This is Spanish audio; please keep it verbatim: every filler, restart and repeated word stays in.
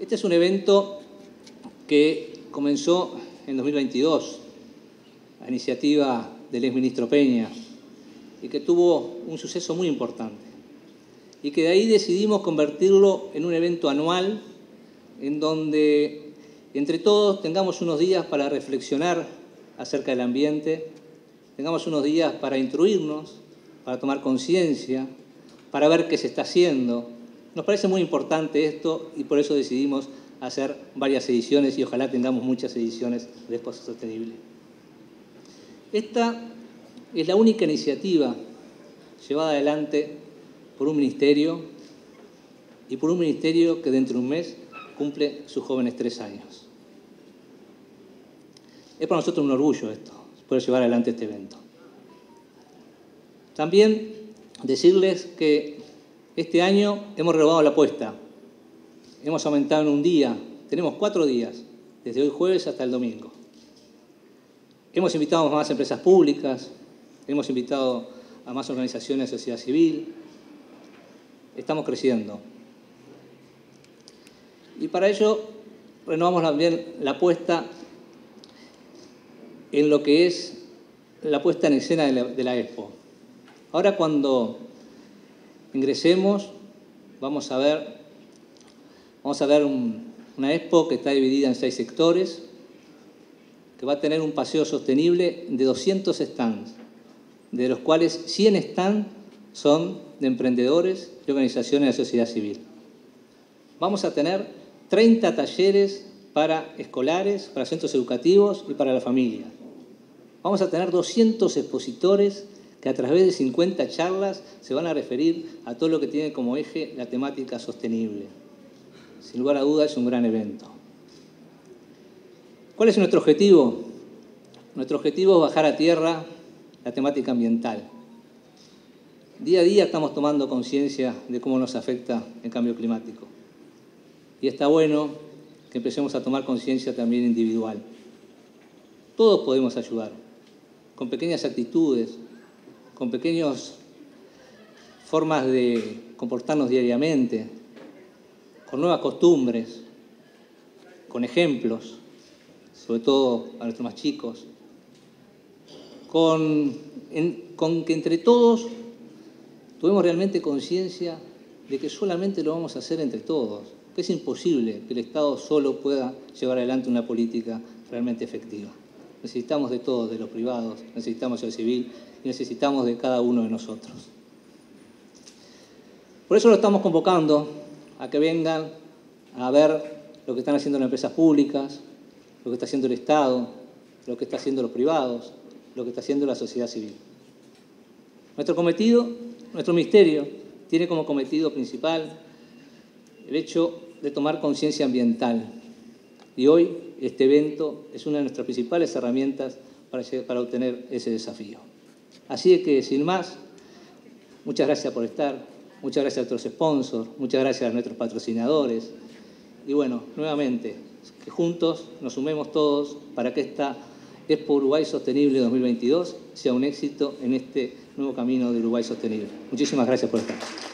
Este es un evento que comenzó en dos mil veintidós, a iniciativa del exministro Peña, y que tuvo un suceso muy importante. Y que de ahí decidimos convertirlo en un evento anual, en donde entre todos tengamos unos días para reflexionar acerca del ambiente, tengamos unos días para instruirnos, para tomar conciencia, para ver qué se está haciendo. Nos parece muy importante esto y por eso decidimos hacer varias ediciones y ojalá tengamos muchas ediciones de Espacio Sostenible. Esta es la única iniciativa llevada adelante por un ministerio y por un ministerio que dentro de un mes cumple sus jóvenes tres años. Es para nosotros un orgullo esto, poder llevar adelante este evento. También decirles que este año hemos renovado la apuesta. Hemos aumentado en un día, tenemos cuatro días, desde hoy jueves hasta el domingo. Hemos invitado a más empresas públicas, hemos invitado a más organizaciones de sociedad civil. Estamos creciendo. Y para ello renovamos también la apuesta en lo que es la puesta en escena de la, de la Expo. Ahora cuando ingresemos vamos a ver, vamos a ver un, una Expo que está dividida en seis sectores, que va a tener un paseo sostenible de doscientos stands, de los cuales cien stands son de emprendedores y organizaciones de sociedad civil. Vamos a tener treinta talleres para escolares, para centros educativos y para la familia. Vamos a tener doscientos expositores que a través de cincuenta charlas se van a referir a todo lo que tiene como eje la temática sostenible. Sin lugar a dudas es un gran evento. ¿Cuál es nuestro objetivo? Nuestro objetivo es bajar a tierra la temática ambiental. Día a día estamos tomando conciencia de cómo nos afecta el cambio climático. Y está bueno que empecemos a tomar conciencia también individual. Todos podemos ayudar, con pequeñas actitudes, con pequeñas formas de comportarnos diariamente, con nuevas costumbres, con ejemplos, sobre todo a nuestros más chicos, con, en, con que entre todos tuvimos realmente conciencia de que solamente lo vamos a hacer entre todos, que es imposible que el Estado solo pueda llevar adelante una política realmente efectiva. Necesitamos de todos, de los privados, necesitamos del civil y necesitamos de cada uno de nosotros. Por eso lo estamos convocando a que vengan a ver lo que están haciendo las empresas públicas, lo que está haciendo el Estado, lo que está haciendo los privados, lo que está haciendo la sociedad civil. Nuestro cometido, nuestro ministerio, tiene como cometido principal el hecho de tomar conciencia ambiental. Y hoy este evento es una de nuestras principales herramientas para, para obtener ese desafío. Así que, sin más, muchas gracias por estar, muchas gracias a nuestros sponsors, muchas gracias a nuestros patrocinadores. Y bueno, nuevamente, que juntos nos sumemos todos para que esta Expo Uruguay Sostenible dos mil veintidós sea un éxito en este nuevo camino de Uruguay Sostenible. Muchísimas gracias por estar.